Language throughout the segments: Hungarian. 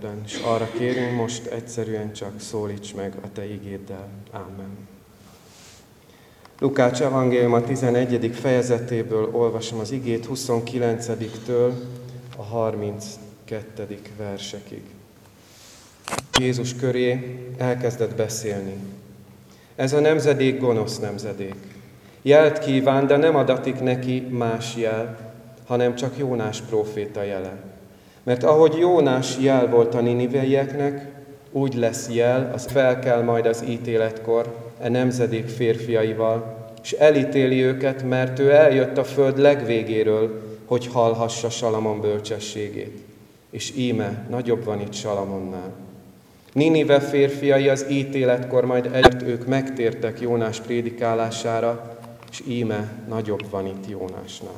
És arra kérünk most egyszerűen csak szólíts meg a Te igéddel. Ámen. Lukács evangélium a 11. fejezetéből olvasom az igét 29-től a 32. versekig. Jézus köré elkezdett beszélni. Ez a nemzedék gonosz nemzedék. Jelt kíván, de nem adatik neki más jel, hanem csak Jónás próféta jele. Mert ahogy Jónás jel volt a niniveieknek, úgy lesz jel, az felkel majd az ítéletkor e nemzedék férfiaival, és elítéli őket, mert ő eljött a föld legvégéről, hogy hallhassa Salamon bölcsességét. És íme, nagyobb van itt Salamonnál. Ninive férfiai az ítéletkor majd ők megtértek Jónás prédikálására, és íme, nagyobb van itt Jónásnál.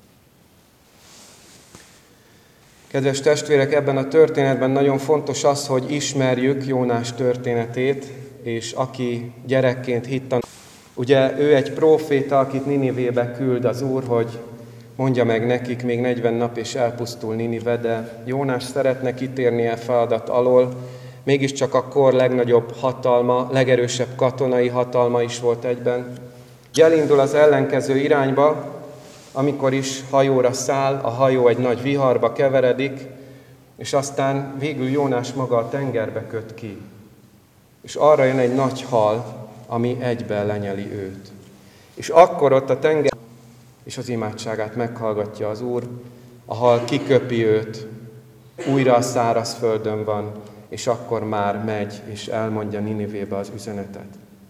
Kedves testvérek, ebben a történetben nagyon fontos az, hogy ismerjük Jónás történetét, és aki gyerekként hitt, ugye ő egy próféta, akit Ninivébe küld az Úr, hogy mondja meg nekik, még 40 nap és elpusztul Ninive, de Jónás szeretne kitérni a feladat alól, mégiscsak a kor legnagyobb hatalma, legerősebb katonai hatalma is volt egyben. Elindul az ellenkező irányba, amikor is hajóra száll, a hajó egy nagy viharba keveredik, és aztán végül Jónás maga a tengerbe köt ki. És arra jön egy nagy hal, ami egyben lenyeli őt. És akkor ott a tenger, és az imádságát meghallgatja az Úr, a hal kiköpi őt, újra a szárazföldön van, és akkor már megy, és elmondja Ninivébe az üzenetet.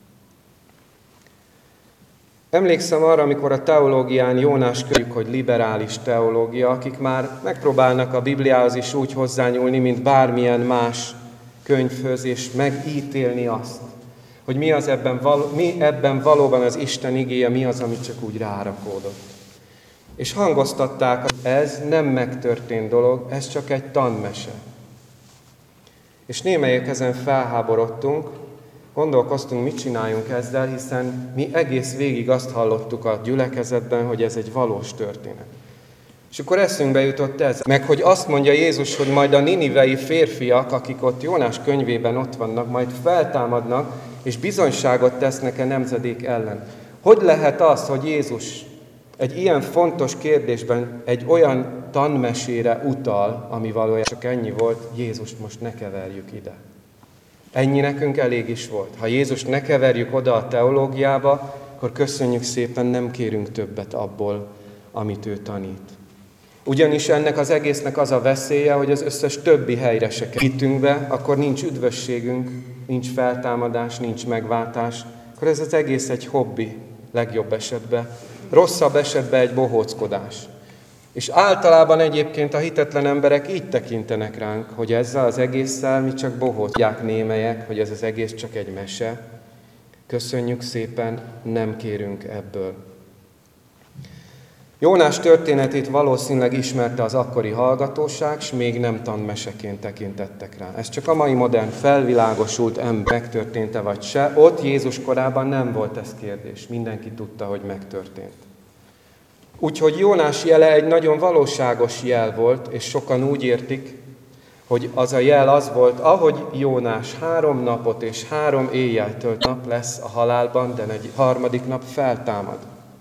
Emlékszem arra, amikor a teológián Jónás körük, hogy liberális teológia, akik már megpróbálnak a Bibliához is úgy hozzányúlni, mint bármilyen más könyvhöz, és megítélni azt, hogy mi ebben valóban az Isten igéje, mi az, ami csak úgy rárakódott. És hangoztatták, hogy ez nem megtörtént dolog, ez csak egy tanmese. És némelyek ezen felháborodtunk, gondolkoztunk, mit csináljunk ezzel, hiszen mi egész végig azt hallottuk a gyülekezetben, hogy ez egy valós történet. És akkor eszünkbe jutott ez, meg hogy azt mondja Jézus, hogy majd a ninivei férfiak, akik ott Jónás könyvében ott vannak, majd feltámadnak, és bizonyságot tesznek a nemzedék ellen. Hogy lehet az, hogy Jézus egy ilyen fontos kérdésben egy olyan tanmesére utal, ami valójában csak ennyi volt, Jézust most ne keverjük ide. Ennyi nekünk elég is volt. Ha Jézust ne keverjük oda a teológiába, akkor köszönjük szépen, nem kérünk többet abból, amit ő tanít. Ugyanis ennek az egésznek az a veszélye, hogy az összes többi helyre se hittünk be, akkor nincs üdvösségünk, nincs feltámadás, nincs megváltás, akkor ez az egész egy hobbi, legjobb esetben. Rosszabb esetben egy bohóckodás. És általában egyébként a hitetlen emberek így tekintenek ránk, hogy ezzel az egésszel mi csak bohóckodják némelyek, hogy ez az egész csak egy mese. Köszönjük szépen, nem kérünk ebből. Jónás történetét valószínűleg ismerte az akkori hallgatóság, s még nem tanmeseként tekintettek rá. Ez csak a mai modern felvilágosult ember megtörtént-e vagy se. Ott Jézus korában nem volt ez kérdés. Mindenki tudta, hogy megtörtént. Úgyhogy Jónás jele egy nagyon valóságos jel volt, és sokan úgy értik, hogy az a jel az volt, ahogy Jónás 3 napot és 3 éjjel tölt nap lesz a halálban, de egy harmadik nap feltámad.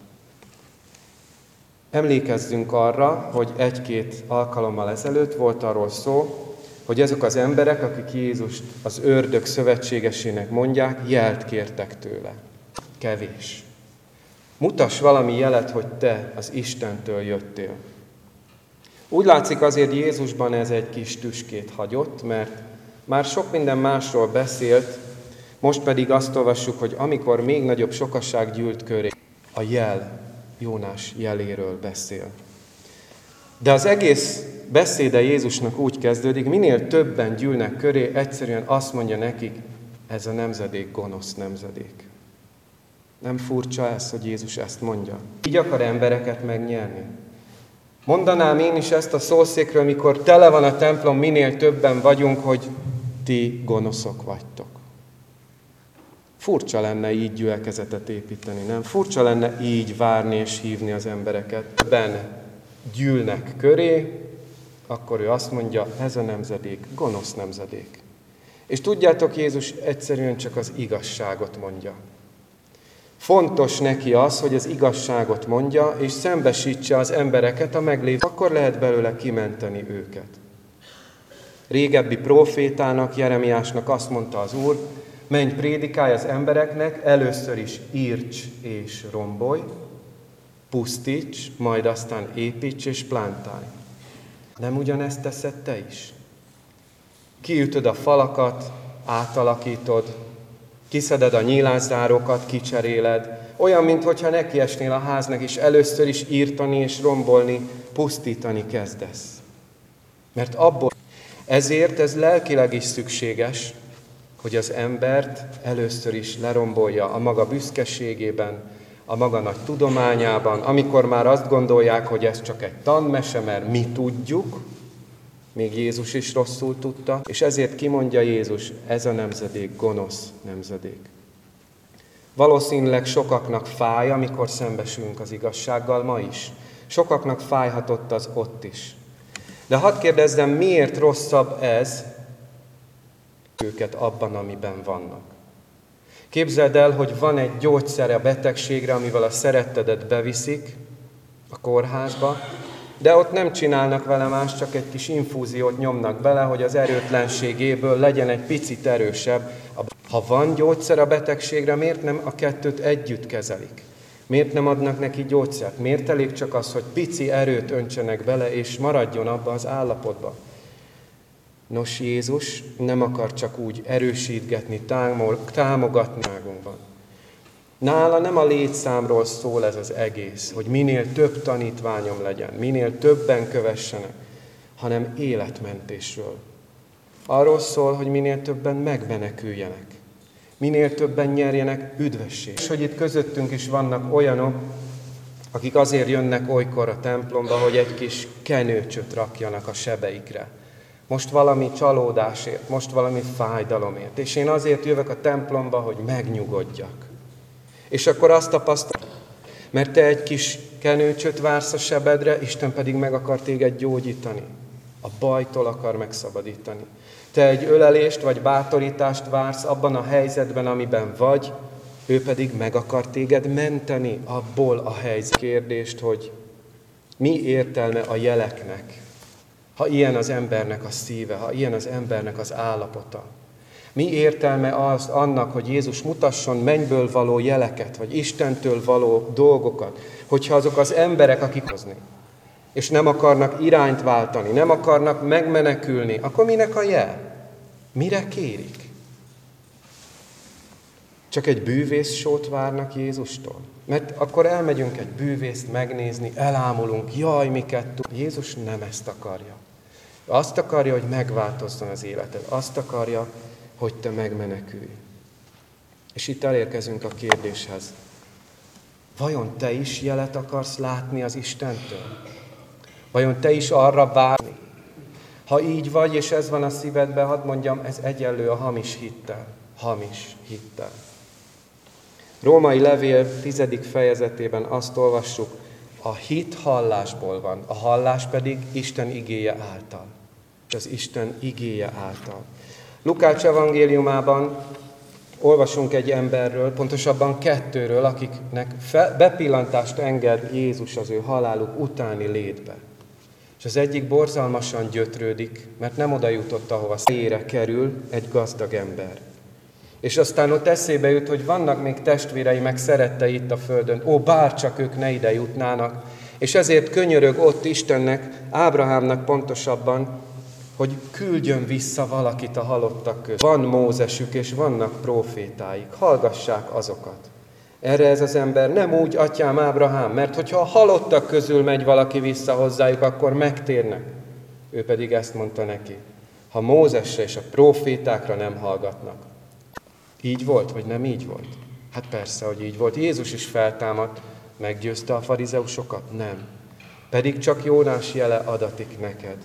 Emlékezzünk arra, hogy 1-2 alkalommal ezelőtt volt arról szó, hogy ezek az emberek, akik Jézust az ördög szövetségesének mondják, jelt kértek tőle. Kevés. Mutass valami jelet, hogy te az Istentől jöttél. Úgy látszik azért Jézusban ez egy kis tüskét hagyott, mert már sok minden másról beszélt, most pedig azt olvassuk, hogy amikor még nagyobb sokaság gyűlt köré, a jel, Jónás jeléről beszél. De az egész beszéde Jézusnak úgy kezdődik, minél többen gyűlnek köré, egyszerűen azt mondja nekik, ez a nemzedék gonosz nemzedék. Nem furcsa ez, hogy Jézus ezt mondja? Így akar embereket megnyerni. Mondanám én is ezt a szószékről, mikor tele van a templom, minél többen vagyunk, hogy ti gonoszok vagytok. Furcsa lenne így gyülekezetet építeni, nem? Furcsa lenne így várni és hívni az embereket. Többen gyűlnek köré, akkor ő azt mondja, ez a nemzedék gonosz nemzedék. És tudjátok, Jézus egyszerűen csak az igazságot mondja. Fontos neki az, hogy az igazságot mondja, és szembesítse az embereket a meglévő, akkor lehet belőle kimenteni őket. Régebbi prófétának, Jeremiásnak azt mondta az Úr, menj, prédikálj az embereknek, először is írts és rombolj, pusztíts, majd aztán építs és plántálj. Nem ugyanezt teszed te is? Kiütöd a falakat, átalakítod, kiszeded a nyílászárókat, kicseréled, olyan, mintha nekiesnél a háznak, és először is írtani és rombolni, pusztítani kezdesz. Mert abból ezért ez lelkileg is szükséges, hogy az embert először is lerombolja a maga büszkeségében, a maga nagy tudományában, amikor már azt gondolják, hogy ez csak egy tanmese, mert mi tudjuk, még Jézus is rosszul tudta, és ezért kimondja Jézus, ez a nemzedék gonosz nemzedék. Valószínűleg sokaknak fáj, amikor szembesülünk az igazsággal ma is. Sokaknak fájhatott az ott is. De hadd kérdezzem, miért rosszabb ez őket abban, amiben vannak? Képzeld el, hogy van egy gyógyszere a betegségre, amivel a szerettedet beviszik a kórházba, de ott nem csinálnak vele más, csak egy kis infúziót nyomnak bele, hogy az erőtlenségéből legyen egy picit erősebb. Ha van gyógyszer a betegségre, miért nem a kettőt együtt kezelik? Miért nem adnak neki gyógyszert? Miért elég csak az, hogy pici erőt öntsenek bele, és maradjon abba az állapotba? Nos, Jézus nem akar csak úgy erősítgetni, támogatni magunkban. Nála nem a létszámról szól ez az egész, hogy minél több tanítványom legyen, minél többen kövessenek, hanem életmentésről. Arról szól, hogy minél többen megmeneküljenek, minél többen nyerjenek üdvösséget. És hogy itt közöttünk is vannak olyanok, akik azért jönnek olykor a templomba, hogy egy kis kenőcsöt rakjanak a sebeikre. Most valami csalódásért, most valami fájdalomért. És én azért jövök a templomba, hogy megnyugodjak. És akkor azt tapasztalod, mert te egy kis kenőcsöt vársz a sebedre, Isten pedig meg akar téged gyógyítani. A bajtól akar megszabadítani. Te egy ölelést vagy bátorítást vársz abban a helyzetben, amiben vagy, ő pedig meg akar téged menteni abból a helyzet. Kérdést, hogy mi értelme a jeleknek, ha ilyen az embernek a szíve, ha ilyen az embernek az állapota. Mi értelme az annak, hogy Jézus mutasson mennyből való jeleket, vagy Istentől való dolgokat, hogyha azok az emberek, akik hozni, és nem akarnak irányt váltani, nem akarnak megmenekülni, akkor minek a jel? Mire kérik? Csak egy bűvészsót várnak Jézustól? Mert akkor elmegyünk egy bűvészt megnézni, elámulunk, jaj, miket tud. Jézus nem ezt akarja. Azt akarja, hogy megváltozzon az életed. Azt akarja, hogy te megmenekülj. És itt elérkezünk a kérdéshez. Vajon te is jelet akarsz látni az Istentől? Vajon te is arra várni? Ha így vagy, és ez van a szívedben, hadd mondjam, ez egyenlő a hamis hittel. Hamis hittel. Római levél 10. fejezetében azt olvassuk, a hit hallásból van, a hallás pedig Isten igéje által. Az Isten igéje által. Lukács evangéliumában olvasunk egy emberről, pontosabban kettőről, akiknek bepillantást enged Jézus az ő haláluk utáni létbe. És az egyik borzalmasan gyötrődik, mert nem oda jutott, ahova helyére kerül egy gazdag ember. És aztán ott eszébe jut, hogy vannak még testvérei, meg szerettei itt a földön. Ó, bárcsak ők ne ide jutnának. És ezért könyörög ott Istennek, Ábrahámnak pontosabban, hogy küldjön vissza valakit a halottak között. Van Mózesük, és vannak prófétáik. Hallgassák azokat. Erre ez az ember nem úgy, atyám Ábrahám, mert hogyha a halottak közül megy valaki vissza hozzájuk, akkor megtérnek. Ő pedig ezt mondta neki. Ha Mózesre és a prófétákra nem hallgatnak. Így volt, vagy nem így volt? Hát persze, hogy így volt. Jézus is feltámadt, meggyőzte a farizeusokat? Nem. Pedig csak Jónás jele adatik neked.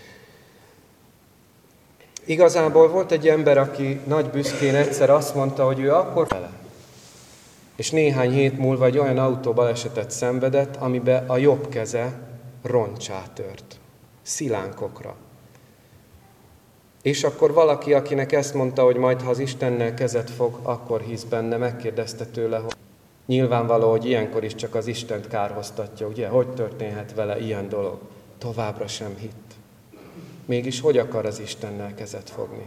Igazából volt egy ember, aki nagy büszkén egyszer azt mondta, hogy ő akkor vele. És néhány hét múlva egy olyan autóbalesetet szenvedett, amiben a jobb keze roncsá tört. szilánkokra. És akkor valaki, akinek ezt mondta, hogy majd ha az Istennel kezet fog, akkor hisz benne, megkérdezte tőle, hogy nyilvánvaló, hogy ilyenkor is csak az Istent kárhoztatja, ugye? Hogy történhet vele ilyen dolog? Továbbra sem hitt. Mégis hogy akar az Istennel kezet fogni?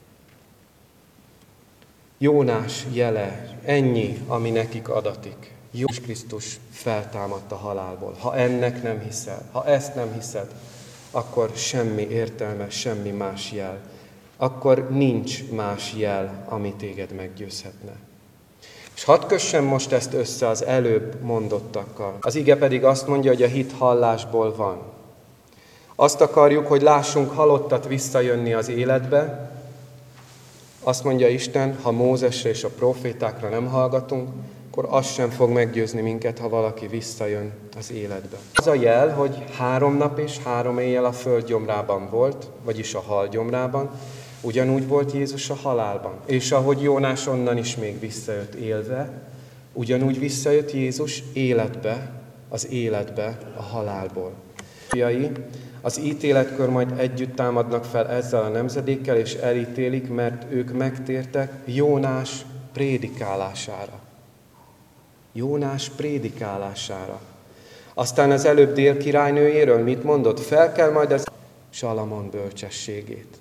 Jónás jele, ennyi, ami nekik adatik. Jézus Krisztus feltámadt a halálból. Ha ennek nem hiszel, ha ezt nem hiszed, akkor semmi értelme, semmi más jel. Akkor nincs más jel, ami téged meggyőzhetne. És hadd kössem most ezt össze az előbb mondottakkal. Az ige pedig azt mondja, hogy a hit hallásból van. Azt akarjuk, hogy lássunk halottat visszajönni az életbe. Azt mondja Isten, ha Mózesre és a profétákra nem hallgatunk, akkor az sem fog meggyőzni minket, ha valaki visszajön az életbe. Az a jel, hogy 3 nap és 3 éjjel a föld gyomrában volt, vagyis a hal gyomrában, ugyanúgy volt Jézus a halálban. És ahogy Jónás onnan is még visszajött élve, ugyanúgy visszajött Jézus életbe, az életbe a halálból. Az ítéletkor majd együtt támadnak fel ezzel a nemzedékkel, és elítélik, mert ők megtértek Jónás prédikálására. Jónás prédikálására. Aztán az előbb Dél királynőjéről mit mondott? Fel kell majd az Salamon bölcsességét.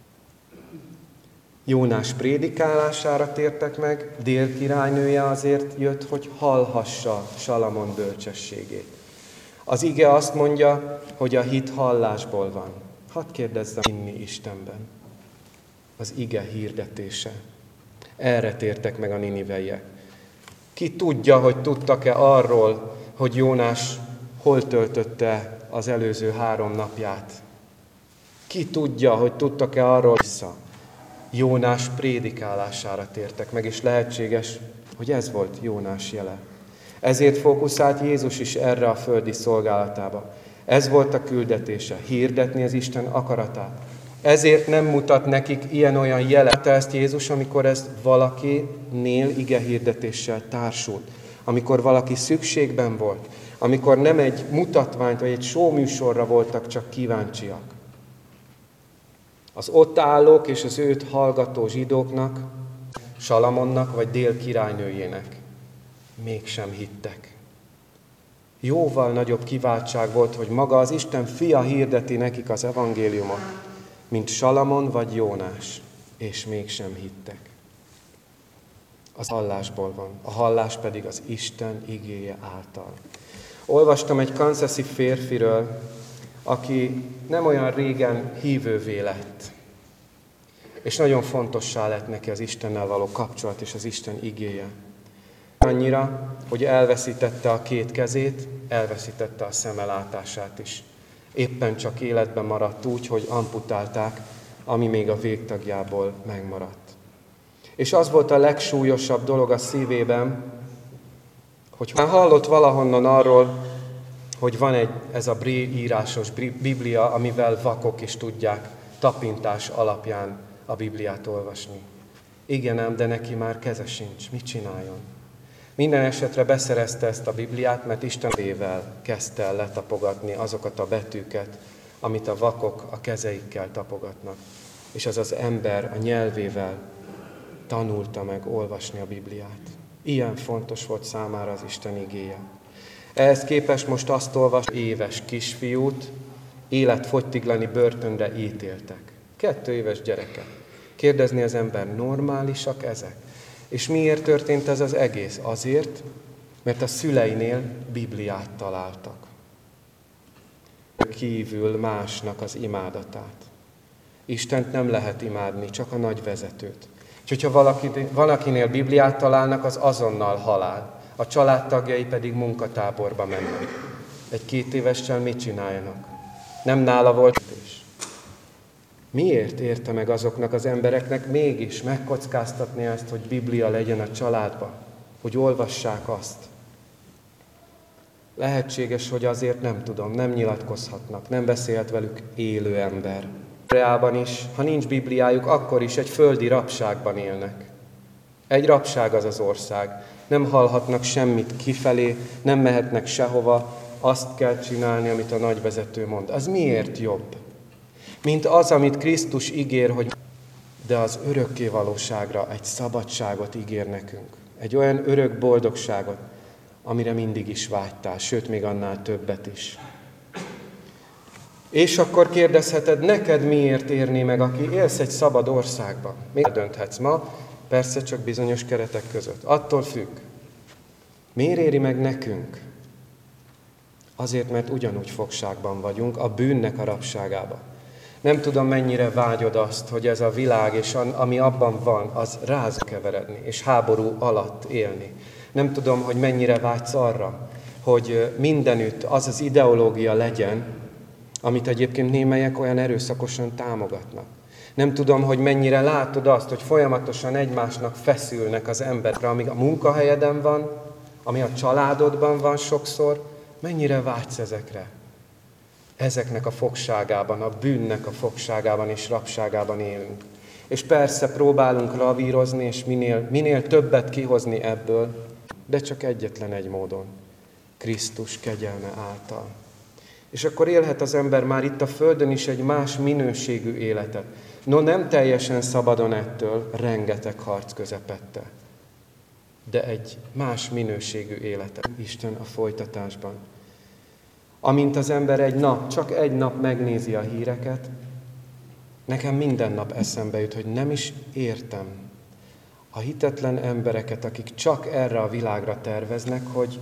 Jónás prédikálására tértek meg, Dél királynője azért jött, hogy hallhassa Salamon bölcsességét. Az ige azt mondja, hogy a hit hallásból van. Hadd kérdezzem hinni Istenben. Az ige hirdetése. Erre tértek meg a niniveiek. Ki tudja, hogy tudtak-e arról, hogy Jónás hol töltötte az előző 3 napját? Ki tudja, hogy tudtak-e arról vissza? Jónás prédikálására tértek meg, és lehetséges, hogy ez volt Jónás jele. Ezért fókuszált Jézus is erre a földi szolgálatába. Ez volt a küldetése, hirdetni az Isten akaratát. Ezért nem mutat nekik ilyen-olyan jelet ezt Jézus, amikor ez valakinél igehirdetéssel társult. Amikor valaki szükségben volt, amikor nem egy mutatványt vagy egy showműsorra voltak csak kíváncsiak. Az ott állók és az őt hallgató zsidóknak, Salamonnak vagy Dél királynőjének mégsem hittek. Jóval nagyobb kiváltság volt, hogy maga az Isten fia hirdeti nekik az evangéliumot, mint Salamon vagy Jónás, és mégsem hittek. Az hallásból van, a hallás pedig az Isten igéje által. Olvastam egy kansasi férfiről, aki nem olyan régen hívővé lett, és nagyon fontossá lett neki az Istennel való kapcsolat és az Isten igéje. Annyira, hogy elveszítette a 2 kezét, elveszítette a szemelátását is. Éppen csak életben maradt úgy, hogy amputálták, ami még a végtagjából megmaradt. És az volt a legsúlyosabb dolog a szívében, hogy már hallott valahonnan arról, hogy van ez a írásos Biblia, amivel vakok is tudják tapintás alapján a Bibliát olvasni. Igen ám, de neki már keze sincs. Mit csináljon? Minden esetre beszerezte ezt a Bibliát, mert Istenével kezdte el letapogatni azokat a betűket, amit a vakok a kezeikkel tapogatnak. És az az ember a nyelvével tanulta meg olvasni a Bibliát. Ilyen fontos volt számára az Isten igéje. Ehhez képest most azt olvas, éves kisfiút életfogytiglani börtönre ítéltek. 2 éves gyereke. Kérdezni az ember, normálisak ezek? És miért történt ez az egész? Azért, mert a szüleinél Bibliát találtak. Kívül másnak az imádatát. Istent nem lehet imádni, csak a nagy vezetőt. És hogyha valakinél Bibliát találnak, az azonnal halál. A családtagjai pedig munkatáborba mennek. Egy 2 évessel mit csináljanak? Nem nála volt is. Miért érte meg azoknak az embereknek mégis megkockáztatni ezt, hogy Biblia legyen a családba? Hogy olvassák azt? Lehetséges, hogy azért nem tudom, nem nyilatkozhatnak, nem beszélt velük élő ember. Reálban is, ha nincs Bibliájuk, akkor is egy földi rabságban élnek. Egy rabság az az ország. Nem hallhatnak semmit kifelé, nem mehetnek sehova, azt kell csinálni, amit a nagyvezető mond. Az miért jobb? Mint az, amit Krisztus ígér, hogy de az örökké valóságra egy szabadságot ígér nekünk. Egy olyan örök boldogságot, amire mindig is vágytál, sőt, még annál többet is. És akkor kérdezheted, neked miért érné meg, aki élsz egy szabad országban? Még dönthetsz ma, persze csak bizonyos keretek között. Attól függ. Miért éri meg nekünk? Azért, mert ugyanúgy fogságban vagyunk, a bűnnek a rabságában. Nem tudom, mennyire vágyod azt, hogy ez a világ, és ami abban van, az ráz keveredni, és háború alatt élni. Nem tudom, hogy mennyire vágysz arra, hogy mindenütt az az ideológia legyen, amit egyébként némelyek olyan erőszakosan támogatnak. Nem tudom, hogy mennyire látod azt, hogy folyamatosan egymásnak feszülnek az emberekre, ami a munkahelyeden van, ami a családodban van sokszor. Mennyire vágysz ezekre? Ezeknek a fogságában, a bűnnek a fogságában és rabságában élünk. És persze próbálunk lavírozni, és minél többet kihozni ebből, de csak egyetlen egy módon, Krisztus kegyelme által. És akkor élhet az ember már itt a földön is egy más minőségű életet. No, nem teljesen szabadon ettől, rengeteg harc közepette, de egy más minőségű életet. Isten a folytatásban. Amint az ember csak egy nap megnézi a híreket, nekem minden nap eszembe jut, hogy nem is értem a hitetlen embereket, akik csak erre a világra terveznek, hogy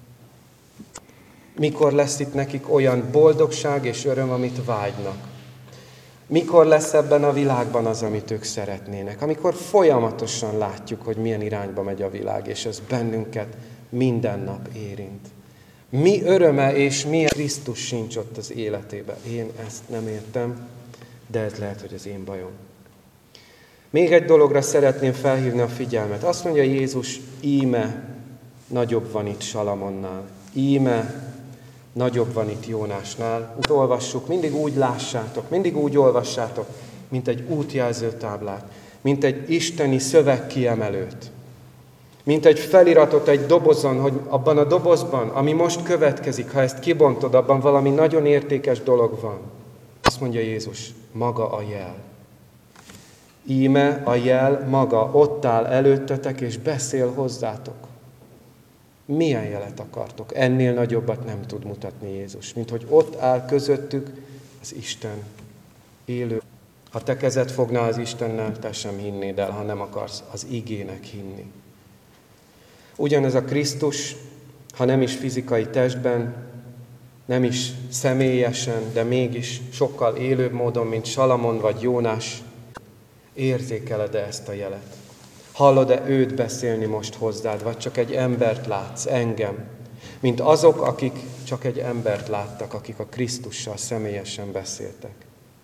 mikor lesz itt nekik olyan boldogság és öröm, amit vágynak. Mikor lesz ebben a világban az, amit ők szeretnének. Amikor folyamatosan látjuk, hogy milyen irányba megy a világ, és ez bennünket minden nap érint. Mi öröme és milyen Krisztus sincs ott az életében. Én ezt nem értem, de ez lehet, hogy az én bajom. Még egy dologra szeretném felhívni a figyelmet. Azt mondja Jézus, íme nagyobb van itt Salamonnál. Íme nagyobb van itt Jónásnál. Úgy olvassuk, mindig úgy lássátok, mindig úgy olvassátok, mint egy útjelző táblát, mint egy isteni szövegkiemelőt, mint egy feliratot egy dobozon, hogy abban a dobozban, ami most következik, ha ezt kibontod, abban valami nagyon értékes dolog van. Azt mondja Jézus, maga a jel. Íme a jel maga ott áll előttetek és beszél hozzátok. Milyen jelet akartok? Ennél nagyobbat nem tud mutatni Jézus, mint hogy ott áll közöttük az Isten élő. Ha te kezed fognál az Istennel, te sem hinnéd el, ha nem akarsz az igének hinni. Ugyanez a Krisztus, ha nem is fizikai testben, nem is személyesen, de mégis sokkal élőbb módon, mint Salamon vagy Jónás, érzékeled-e ezt a jelet? Hallod-e őt beszélni most hozzád, vagy csak egy embert látsz, engem, mint azok, akik csak egy embert láttak, akik a Krisztussal személyesen beszéltek?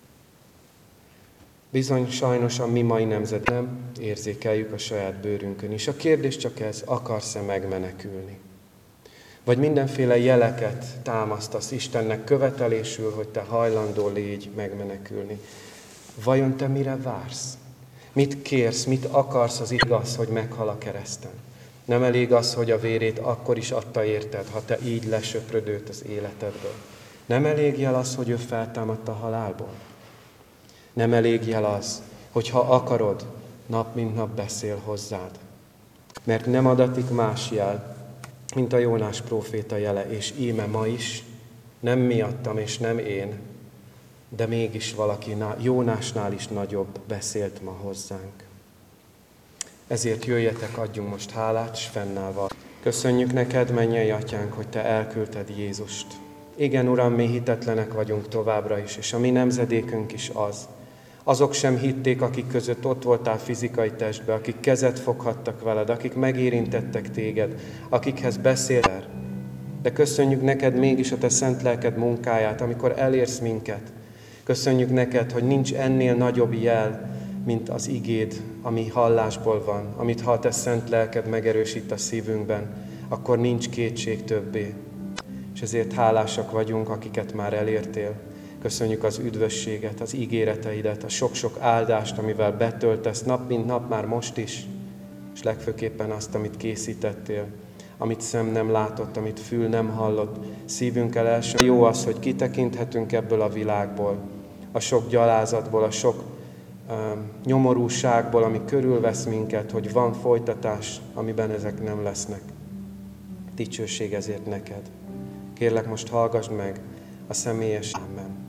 Bizony sajnos a mi mai nemzet nem érzékeljük a saját bőrünkön is. A kérdés csak ez, akarsz-e megmenekülni? Vagy mindenféle jeleket támasztasz Istennek követelésül, hogy te hajlandó légy megmenekülni. Vajon te mire vársz? Mit kérsz, mit akarsz, az igaz, hogy meghal a kereszten? Nem elég az, hogy a vérét akkor is adta érted, ha te így lesöpröd őt az életedből. Nem elég jel az, hogy ő feltámadt a halálból. Nem elég jel az, hogy ha akarod, nap mint nap beszél hozzád. Mert nem adatik más jel, mint a Jónás próféta jele, és íme ma is, nem miattam és nem én, de mégis valaki Jónásnál is nagyobb beszélt ma hozzánk. Ezért jöjjetek, adjunk most hálát, s fennállva. Köszönjük neked, mennyei Atyánk, hogy te elküldted Jézust. Igen, Uram, mi hitetlenek vagyunk továbbra is, és a mi nemzedékünk is az. Azok sem hitték, akik között ott voltál fizikai testben, akik kezet foghattak veled, akik megérintettek téged, akikhez beszéltél. De köszönjük neked mégis a te szent lelked munkáját, amikor elérsz minket. Köszönjük neked, hogy nincs ennél nagyobb jel, mint az igéd, ami hallásból van, amit ha a te szent lelked megerősít a szívünkben, akkor nincs kétség többé. És ezért hálásak vagyunk, akiket már elértél. Köszönjük az üdvösséget, az ígéreteidet, a sok-sok áldást, amivel betöltesz nap mint nap már most is, és legfőképpen azt, amit készítettél amit szem nem látott, amit fül nem hallott szívünkkel első. Jó az, hogy kitekinthetünk ebből a világból, a sok gyalázatból, a sok nyomorúságból, ami körülvesz minket, hogy van folytatás, amiben ezek nem lesznek. Dicsőség ezért neked. Kérlek, most hallgass meg a személyes Amen.